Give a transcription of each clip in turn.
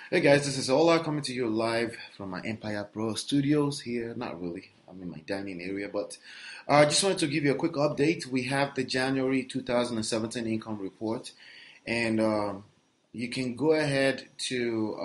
Hey guys, this is Ola coming to you live from my Empire Pro studios here. Not really, I'm in my dining area, but I just wanted to give you a quick update. We have the January 2017 income report, and you can go ahead to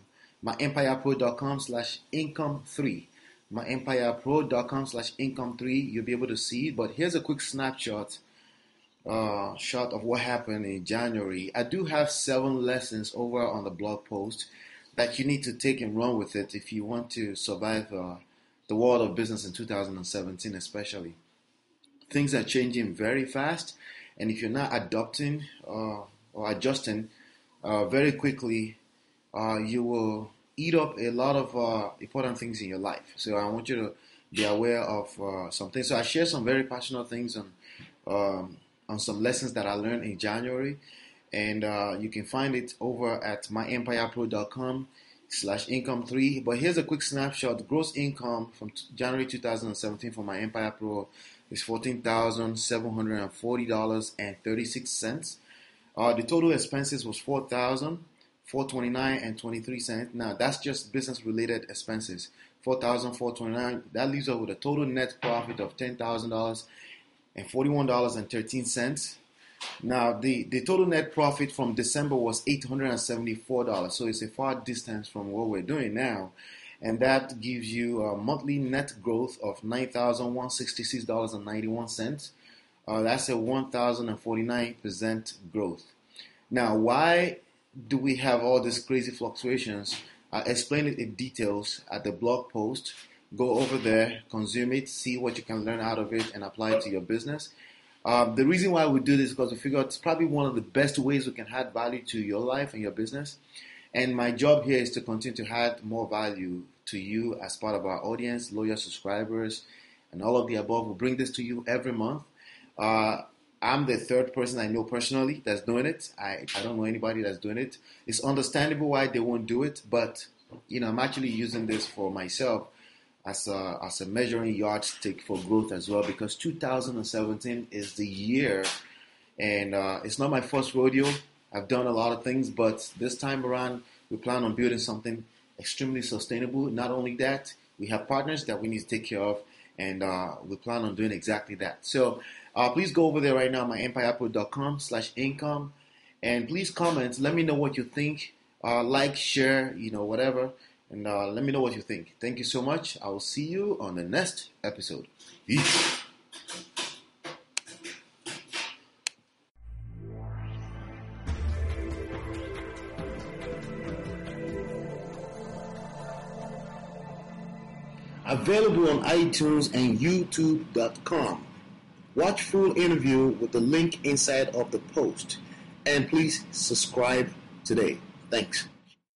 myempirepro.com/income3. Myempirepro.com/income3. You'll be able to see it, but here's a quick snapshot shot of what happened in January. I do have 7 lessons over on the blog post that you need to take and run with it if you want to survive the world of business in 2017, especially. Things are changing very fast, and if you're not adopting or adjusting very quickly, you will eat up a lot of important things in your life. So I want you to be aware of some things. So I share some very passionate things on some lessons that I learned in January, and you can find it over at myempirepro.com/income3. But here's a quick snapshot. The gross income from January 2017 for my Empire Pro is $14,740.36. The total expenses was $4,429.23. Now that's just business related expenses. $4,429. That leaves us with a total net profit of $10,000 and $41.13. Now, the total net profit from December was $874, so it's a far distance from what we're doing now. And that gives you a monthly net growth of $9,166.91. That's a 1,049% growth. Now, why do we have all these crazy fluctuations? I explain it in details at the blog post. Go over there, consume it, see what you can learn out of it, and apply it to your business. The reason why we do this is because we figure it's probably one of the best ways we can add value to your life and your business. And my job here is to continue to add more value to you as part of our audience, loyal subscribers, and all of the above. We'll bring this to you every month. I'm the third person I know personally that's doing it. I don't know anybody that's doing it. It's understandable why they won't do it, but I'm actually using this for myself as a measuring yardstick for growth as well, because 2017 is the year, and it's not my first rodeo. I've done a lot of things, but this time around we plan on building something extremely sustainable. Not only that, we have partners that we need to take care of, and we plan on doing exactly that. So please go over there right now, myempirepro.com/income, and please comment. Let me know what you think. Like, share, whatever. And let me know what you think. Thank you so much. I will see you on the next episode. Peace. Available on iTunes and YouTube.com. Watch full interview with the link inside of the post. And please subscribe today. Thanks.